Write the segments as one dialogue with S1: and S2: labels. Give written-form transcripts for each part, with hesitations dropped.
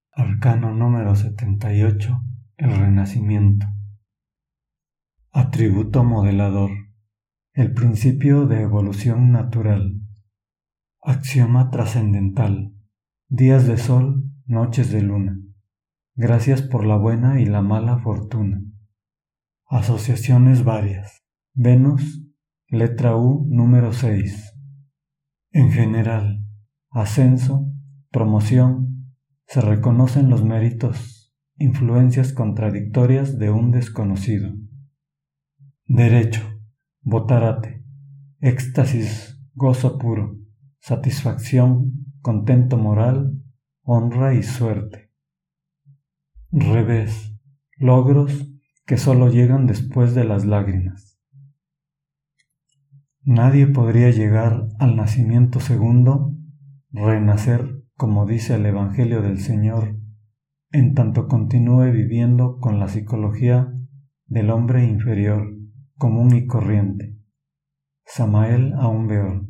S1: Arcano número 78. El Renacimiento. Atributo modelador. El principio de evolución natural. Axioma trascendental. Días de sol, noches de luna. Gracias por la buena y la mala fortuna. Asociaciones varias. Venus, letra U, número 6. En general, ascenso, promoción, se reconocen los méritos, influencias contradictorias de un desconocido. Derecho, botarate, éxtasis, gozo puro, satisfacción, contento moral, honra y suerte. Revés, logros que solo llegan después de las lágrimas. Nadie podría llegar al nacimiento segundo, renacer, como dice el Evangelio del Señor, en tanto continúe viviendo con la psicología del hombre inferior, común y corriente. Samael Aumbeor.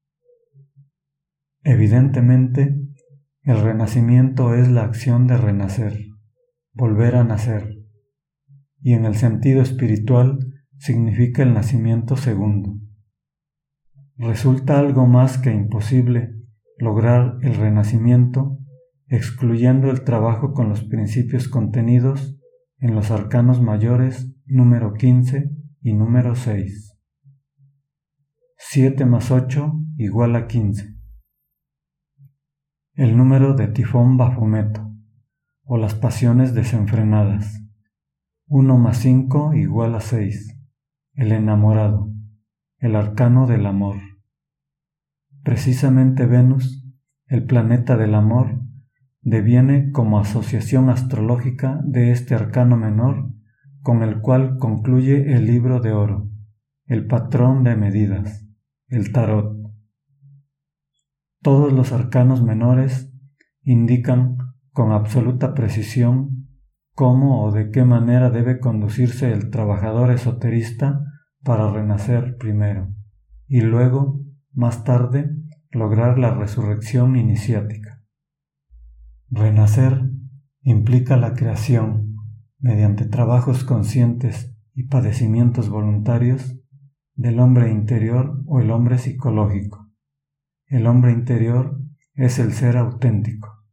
S1: Evidentemente, el renacimiento es la acción de renacer, volver a nacer, y en el sentido espiritual significa el nacimiento segundo. Resulta algo más que imposible lograr el renacimiento excluyendo el trabajo con los principios contenidos en los arcanos mayores número 15 y número 6. 7 más 8 igual a 15. El número de Tifón Bafometo, o las pasiones desenfrenadas. 1 más 5 igual a 6. El enamorado, el arcano del amor. Precisamente Venus, el planeta del amor, deviene como asociación astrológica de este arcano menor con el cual concluye el libro de oro, el patrón de medidas, el tarot. Todos los arcanos menores indican con absoluta precisión cómo o de qué manera debe conducirse el trabajador esoterista para renacer primero y luego, más tarde, lograr la resurrección iniciática. Renacer implica la creación, mediante trabajos conscientes y padecimientos voluntarios, del hombre interior o el hombre psicológico. El hombre interior es el ser auténtico.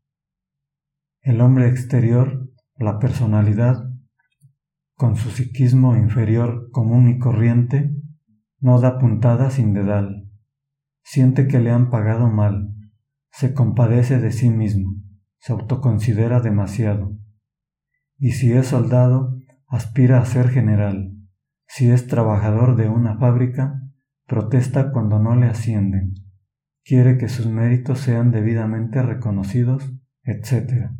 S1: El hombre exterior, la personalidad, con su psiquismo inferior común y corriente, no da puntada sin dedal. Siente que le han pagado mal, se compadece de sí mismo, se autoconsidera demasiado. Y si es soldado, aspira a ser general. Si es trabajador de una fábrica, protesta cuando no le ascienden. Quiere que sus méritos sean debidamente reconocidos, etc.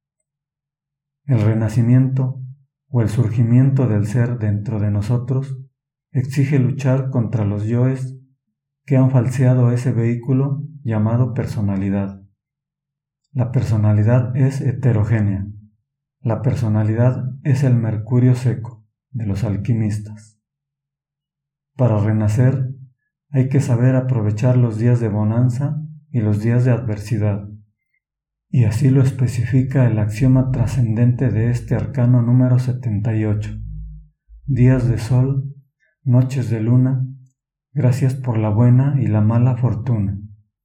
S1: El renacimiento o el surgimiento del ser dentro de nosotros exige luchar contra los yoes que han falseado ese vehículo llamado personalidad. La personalidad es heterogénea. La personalidad es el mercurio seco de los alquimistas. Para renacer hay que saber aprovechar los días de bonanza y los días de adversidad, y así lo especifica el axioma trascendente de este arcano número 78. Días de sol, noches de luna, gracias por la buena y la mala fortuna.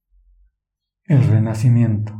S1: El renacimiento.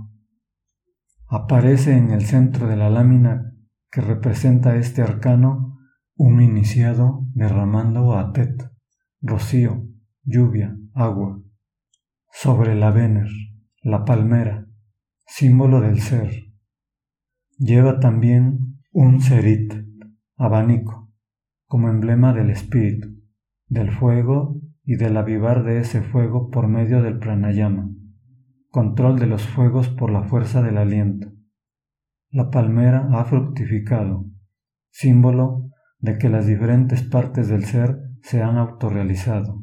S1: Aparece en el centro de la lámina que representa este arcano un iniciado derramando atet, rocío, lluvia, agua, sobre la Venus, la palmera, símbolo del ser. Lleva también un serit, abanico, como emblema del espíritu, del fuego y del avivar de ese fuego por medio del pranayama, control de los fuegos por la fuerza del aliento. La palmera ha fructificado, símbolo de que las diferentes partes del ser se han autorrealizado.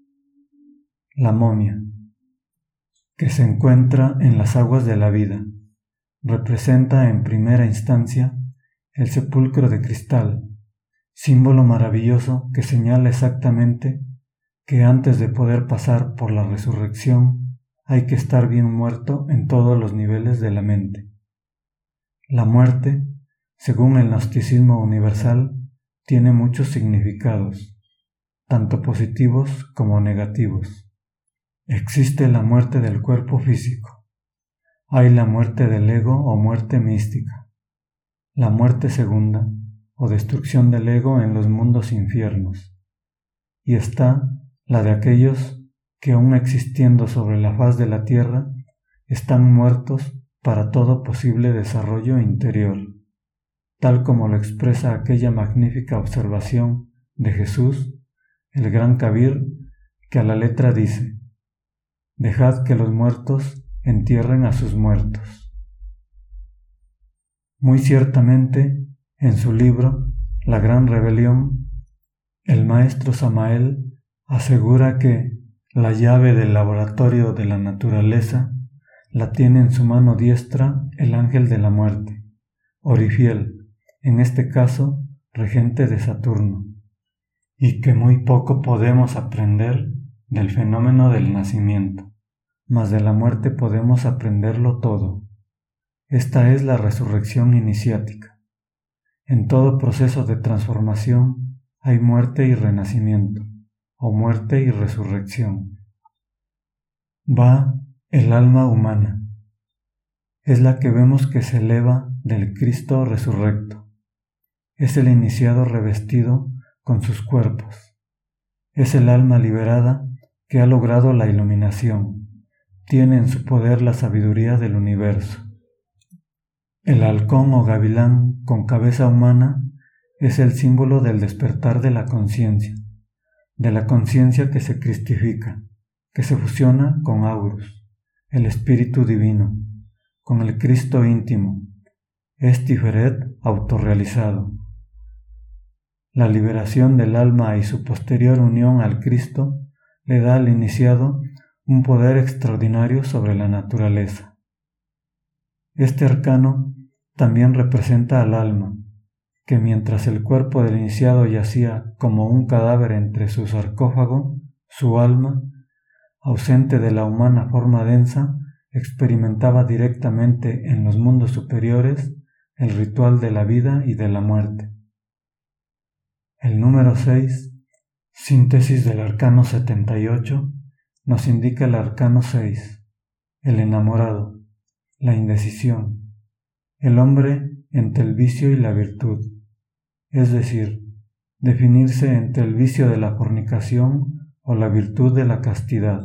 S1: La momia, que se encuentra en las aguas de la vida, representa en primera instancia el sepulcro de cristal, símbolo maravilloso que señala exactamente que antes de poder pasar por la resurrección hay que estar bien muerto en todos los niveles de la mente. La muerte, según el gnosticismo universal, tiene muchos significados, tanto positivos como negativos. Existe la muerte del cuerpo físico. Hay la muerte del ego o muerte mística. La muerte segunda o destrucción del ego en los mundos infiernos. Y está la de aquellos que aún existiendo sobre la faz de la tierra están muertos para todo posible desarrollo interior, tal como lo expresa aquella magnífica observación de Jesús, el gran Kabir, que a la letra dice: «Dejad que los muertos entierren a sus muertos». Muy ciertamente, en su libro La Gran Rebelión, el maestro Samael asegura que la llave del laboratorio de la naturaleza la tiene en su mano diestra el ángel de la muerte, Orifiel, en este caso regente de Saturno, y que muy poco podemos aprender del fenómeno del nacimiento, mas de la muerte podemos aprenderlo todo. Esta es la resurrección iniciática. En todo proceso de transformación hay muerte y renacimiento, o muerte y resurrección. Va el alma humana. Es la que vemos que se eleva del Cristo resurrecto. Es el iniciado revestido con sus cuerpos. Es el alma liberada que ha logrado la iluminación. Tiene en su poder la sabiduría del universo. El halcón o gavilán con cabeza humana es el símbolo del despertar de la conciencia que se cristifica, que se fusiona con Aurus, el Espíritu Divino, con el Cristo íntimo, es Tiferet autorrealizado. La liberación del alma y su posterior unión al Cristo le da al iniciado un poder extraordinario sobre la naturaleza. Este arcano también representa al alma, que mientras el cuerpo del iniciado yacía como un cadáver entre su sarcófago, su alma, ausente de la humana forma densa, experimentaba directamente en los mundos superiores el ritual de la vida y de la muerte. El número 6, síntesis del arcano 78, nos indica el arcano 6, el enamorado, la indecisión, el hombre entre el vicio y la virtud, es decir, definirse entre el vicio de la fornicación o la virtud de la castidad.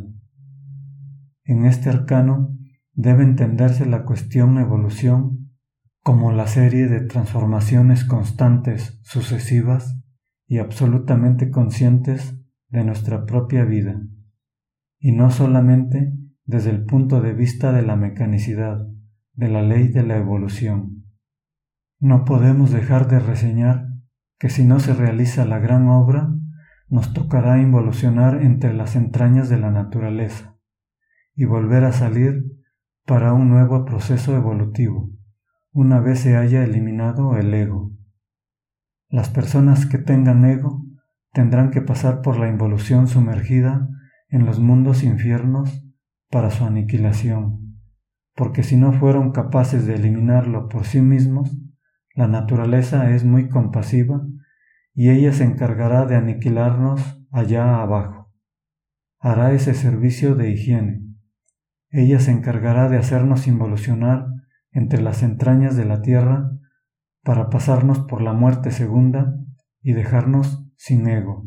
S1: En este arcano debe entenderse la cuestión evolución como la serie de transformaciones constantes, sucesivas y absolutamente conscientes de nuestra propia vida, y no solamente desde el punto de vista de la mecanicidad, de la ley de la evolución. No podemos dejar de reseñar que si no se realiza la gran obra, nos tocará involucionar entre las entrañas de la naturaleza y volver a salir para un nuevo proceso evolutivo, una vez se haya eliminado el ego. Las personas que tengan ego tendrán que pasar por la involución sumergida en los mundos infiernos para su aniquilación, porque si no fueron capaces de eliminarlo por sí mismos, la naturaleza es muy compasiva y ella se encargará de aniquilarnos allá abajo. Hará ese servicio de higiene. Ella se encargará de hacernos involucionar entre las entrañas de la tierra para pasarnos por la muerte segunda y dejarnos sin ego.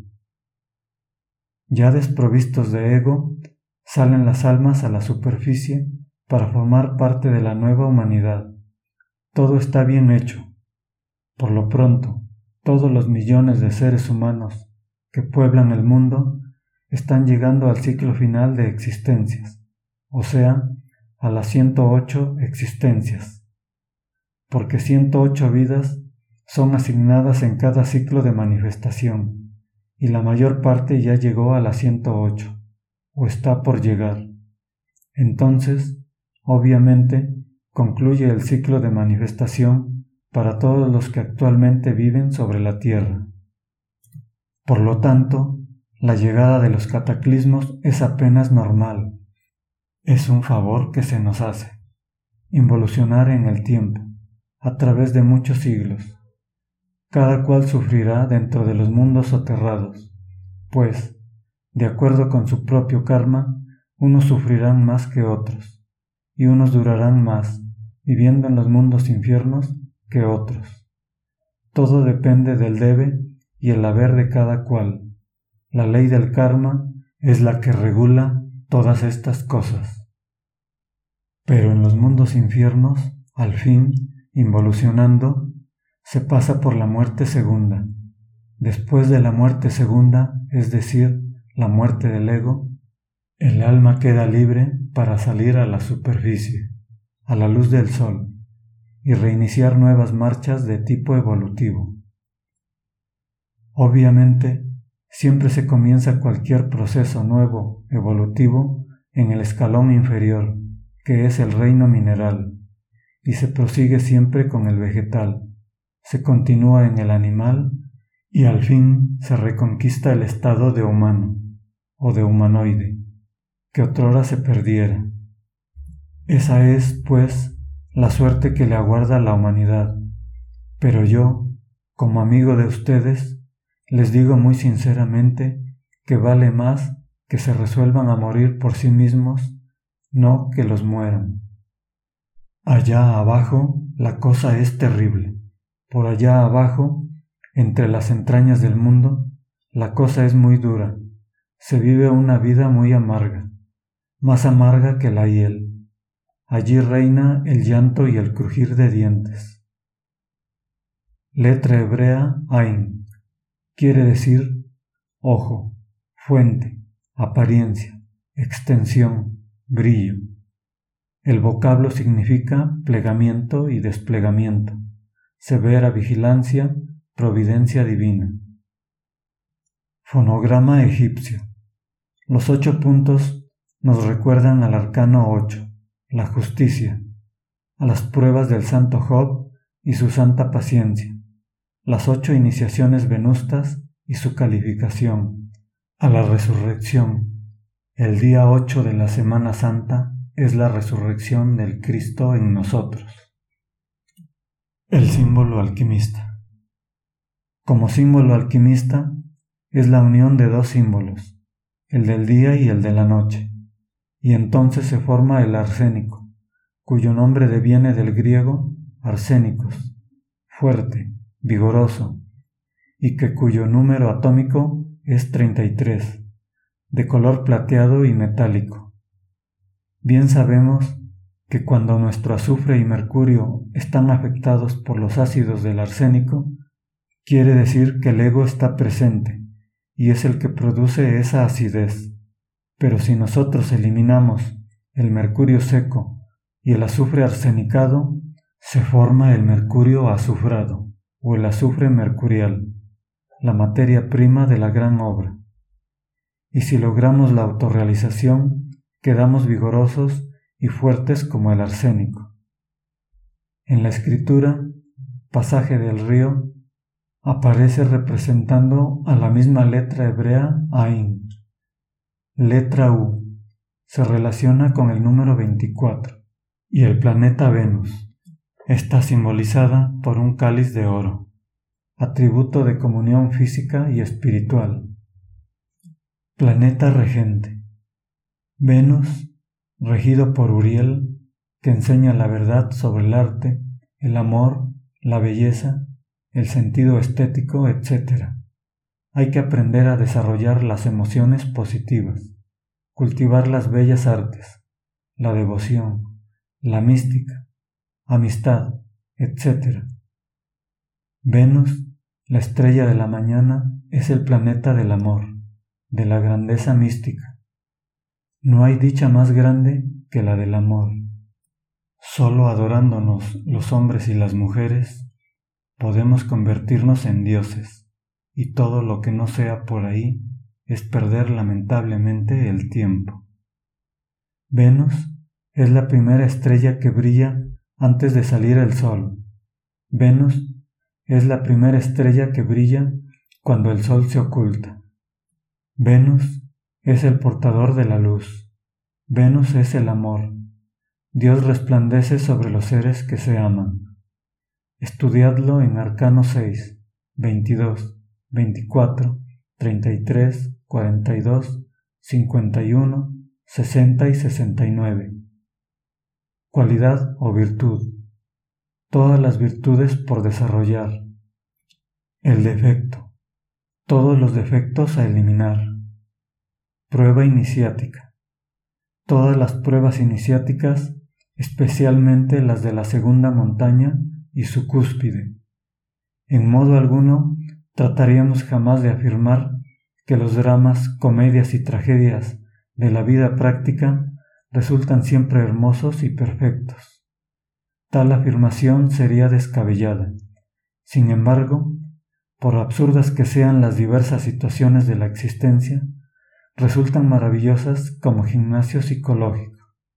S1: Ya desprovistos de ego, salen las almas a la superficie para formar parte de la nueva humanidad. Todo está bien hecho. Por lo pronto, todos los millones de seres humanos que pueblan el mundo están llegando al ciclo final de existencias, o sea, a las 108 existencias, porque 108 vidas son asignadas en cada ciclo de manifestación, y la mayor parte ya llegó a las 108, o está por llegar. Entonces, obviamente, concluye el ciclo de manifestación para todos los que actualmente viven sobre la tierra. Por lo tanto, la llegada de los cataclismos es apenas normal. Es un favor que se nos hace, involucionar en el tiempo, a través de muchos siglos. Cada cual sufrirá dentro de los mundos soterrados, pues, de acuerdo con su propio karma, unos sufrirán más que otros, y unos durarán más, viviendo en los mundos infiernos, que otros. Todo depende del debe y el haber de cada cual. La ley del karma es la que regula todas estas cosas. Pero en los mundos infiernos, al fin, involucionando, se pasa por la muerte segunda. Después de la muerte segunda, es decir, la muerte del ego, el alma queda libre para salir a la superficie, a la luz del sol, y reiniciar nuevas marchas de tipo evolutivo. Obviamente, siempre se comienza cualquier proceso nuevo, evolutivo, en el escalón inferior, que es el reino mineral, y se prosigue siempre con el vegetal, se continúa en el animal y al fin se reconquista el estado de humano o de humanoide, que otrora se perdiera. Esa es, pues, la suerte que le aguarda a la humanidad, pero yo, como amigo de ustedes, les digo muy sinceramente que vale más que se resuelvan a morir por sí mismos, no que los mueran. Allá abajo la cosa es terrible. Por allá abajo, entre las entrañas del mundo, la cosa es muy dura. Se vive una vida muy amarga, más amarga que la hiel. Allí reina el llanto y el crujir de dientes. Letra hebrea Ain. Quiere decir ojo, fuente, apariencia, extensión, brillo. El vocablo significa plegamiento y desplegamiento, severa vigilancia, providencia divina. Fonograma egipcio. Los 8 puntos nos recuerdan al arcano 8, la justicia, a las pruebas del santo Job y su santa paciencia, las 8 iniciaciones venustas y su calificación, a la resurrección. El día 8 de la Semana Santa es la resurrección del Cristo en nosotros. El símbolo alquimista. Como símbolo alquimista es la unión de 2 símbolos, el del día y el de la noche, y entonces se forma el arsénico, cuyo nombre deviene del griego arsénicos, fuerte, vigoroso, y cuyo número atómico es 33, de color plateado y metálico. Bien sabemos que cuando nuestro azufre y mercurio están afectados por los ácidos del arsénico, quiere decir que el ego está presente y es el que produce esa acidez. Pero si nosotros eliminamos el mercurio seco y el azufre arsenicado, se forma el mercurio azufrado o el azufre mercurial, la materia prima de la gran obra. Y si logramos la autorrealización, quedamos vigorosos y fuertes como el arsénico. En la escritura, pasaje del río, aparece representando a la misma letra hebrea Ain. Letra U se relaciona con el número 24 y el planeta Venus está simbolizada por un cáliz de oro, atributo de comunión física y espiritual. Planeta regente. Venus, regido por Uriel, que enseña la verdad sobre el arte, el amor, la belleza, el sentido estético, etc. Hay que aprender a desarrollar las emociones positivas, cultivar las bellas artes, la devoción, la mística, amistad, etc. Venus, la estrella de la mañana, es el planeta del amor, de la grandeza mística. No hay dicha más grande que la del amor. Solo adorándonos los hombres y las mujeres podemos convertirnos en dioses, y todo lo que no sea por ahí es perder lamentablemente el tiempo. Venus es la primera estrella que brilla antes de salir el sol. Venus es la primera estrella que brilla cuando el sol se oculta. Venus es el portador de la luz. Venus es el amor. Dios resplandece sobre los seres que se aman. Estudiadlo en Arcano 6, 22, 24, 33, 42, 51, 60 y 69. Cualidad o virtud. Todas las virtudes por desarrollar. El defecto. Todos los defectos a eliminar. Prueba iniciática. Todas las pruebas iniciáticas, especialmente las de la segunda montaña y su cúspide. En modo alguno trataríamos jamás de afirmar que los dramas, comedias y tragedias de la vida práctica resultan siempre hermosos y perfectos. Tal afirmación sería descabellada. Sin embargo, por absurdas que sean las diversas situaciones de la existencia, resultan maravillosas como gimnasio psicológico.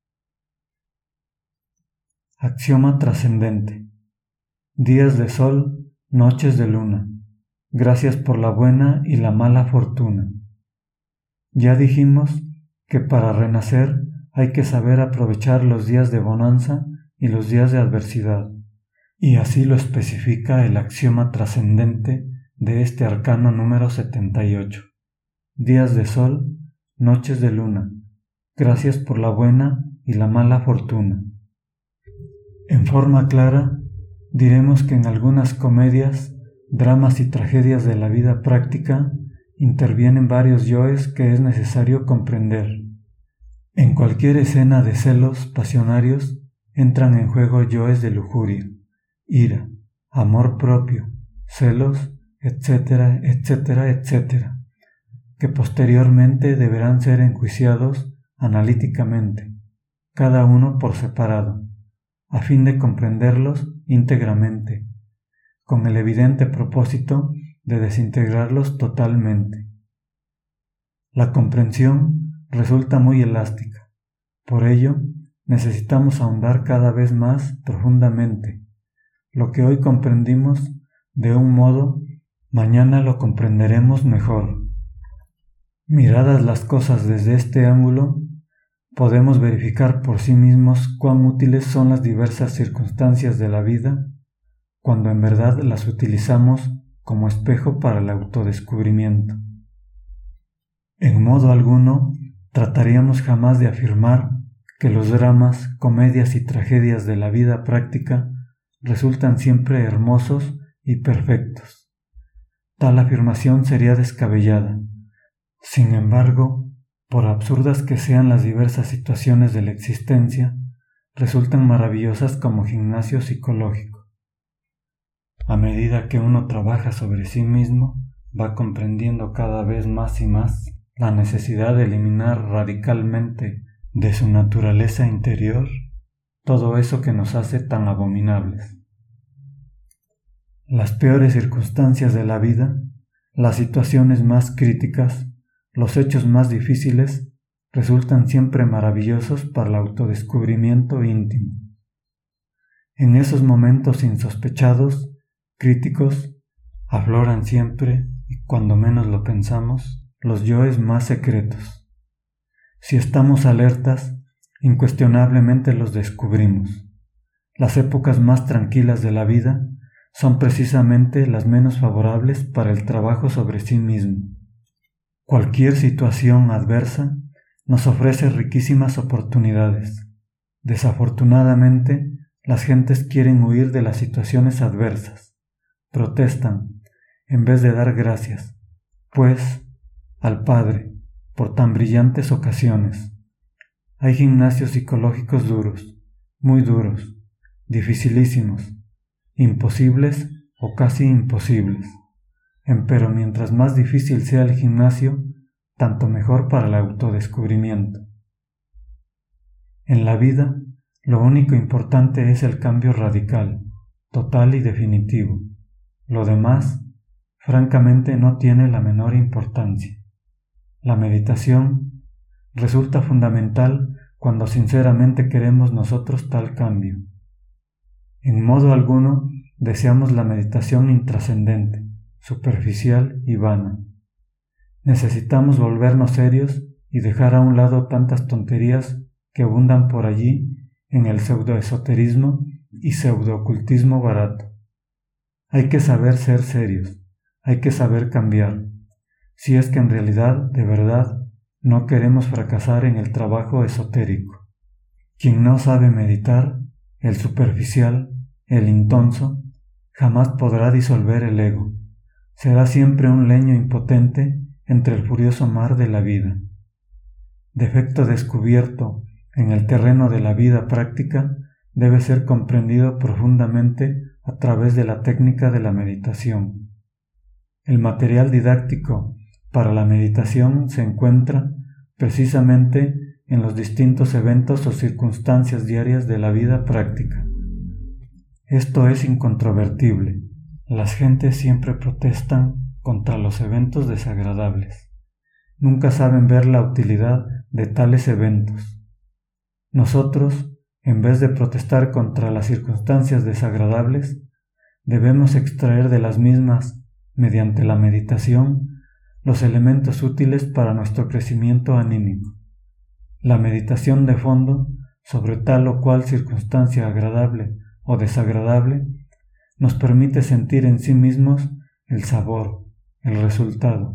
S1: Axioma trascendente. Días de sol, noches de luna. Gracias por la buena y la mala fortuna. Ya dijimos que para renacer hay que saber aprovechar los días de bonanza y los días de adversidad, y así lo especifica el axioma trascendente de este arcano número 78. Días de sol, noches de luna. Gracias por la buena y la mala fortuna. En forma clara, diremos que en algunas comedias, dramas y tragedias de la vida práctica intervienen varios yoes que es necesario comprender. En cualquier escena de celos pasionarios entran en juego yoes de lujuria, ira, amor propio, celos, etcétera, etcétera, etcétera, que posteriormente deberán ser enjuiciados analíticamente, cada uno por separado, a fin de comprenderlos íntegramente, con el evidente propósito de desintegrarlos totalmente. La comprensión resulta muy elástica, por ello necesitamos ahondar cada vez más profundamente. Lo que hoy comprendimos de un modo, mañana lo comprenderemos mejor. Miradas las cosas desde este ángulo, podemos verificar por sí mismos cuán útiles son las diversas circunstancias de la vida cuando en verdad las utilizamos como espejo para el autodescubrimiento. En modo alguno, trataríamos jamás de afirmar que los dramas, comedias y tragedias de la vida práctica resultan siempre hermosos y perfectos. Tal afirmación sería descabellada. Sin embargo, por absurdas que sean las diversas situaciones de la existencia, resultan maravillosas como gimnasio psicológico. A medida que uno trabaja sobre sí mismo, va comprendiendo cada vez más y más la necesidad de eliminar radicalmente de su naturaleza interior todo eso que nos hace tan abominables. Las peores circunstancias de la vida, las situaciones más críticas, los hechos más difíciles, resultan siempre maravillosos para el autodescubrimiento íntimo. En esos momentos insospechados, críticos, afloran siempre, y cuando menos lo pensamos, los yoes más secretos. Si estamos alertas, incuestionablemente los descubrimos. Las épocas más tranquilas de la vida son precisamente las menos favorables para el trabajo sobre sí mismo. Cualquier situación adversa nos ofrece riquísimas oportunidades. Desafortunadamente, las gentes quieren huir de las situaciones adversas. Protestan, en vez de dar gracias, pues, al Padre, por tan brillantes ocasiones. Hay gimnasios psicológicos duros, muy duros, dificilísimos, imposibles o casi imposibles. Empero mientras más difícil sea el gimnasio, tanto mejor para el autodescubrimiento. En la vida, lo único importante es el cambio radical, total y definitivo. Lo demás, francamente, no tiene la menor importancia. La meditación resulta fundamental cuando sinceramente queremos nosotros tal cambio. En modo alguno deseamos la meditación intrascendente, superficial y vana. Necesitamos volvernos serios y dejar a un lado tantas tonterías que abundan por allí en el pseudoesoterismo y pseudoocultismo barato. Hay que saber ser serios, hay que saber cambiar, si es que en realidad, de verdad, no queremos fracasar en el trabajo esotérico. Quien no sabe meditar, el superficial, el intonso, jamás podrá disolver el ego. Será siempre un leño impotente entre el furioso mar de la vida. Defecto descubierto en el terreno de la vida práctica debe ser comprendido profundamente a través de la técnica de la meditación. El material didáctico para la meditación se encuentra precisamente en los distintos eventos o circunstancias diarias de la vida práctica. Esto es incontrovertible. Las gentes siempre protestan contra los eventos desagradables. Nunca saben ver la utilidad de tales eventos. Nosotros, en vez de protestar contra las circunstancias desagradables, debemos extraer de las mismas, mediante la meditación, los elementos útiles para nuestro crecimiento anímico. La meditación de fondo sobre tal o cual circunstancia agradable o desagradable nos permite sentir en sí mismos el sabor, el resultado.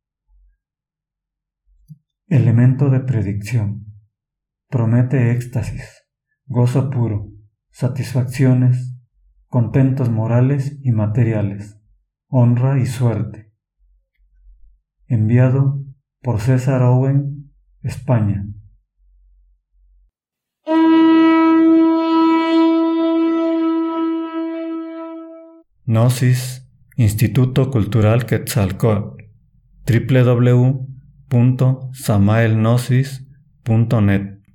S1: Elemento de predicción. Promete éxtasis, gozo puro, satisfacciones, contentos morales y materiales, honra y suerte. Enviado por César Owen, España. Gnosis, Instituto Cultural Quetzalcóatl, www.samaelgnosis.net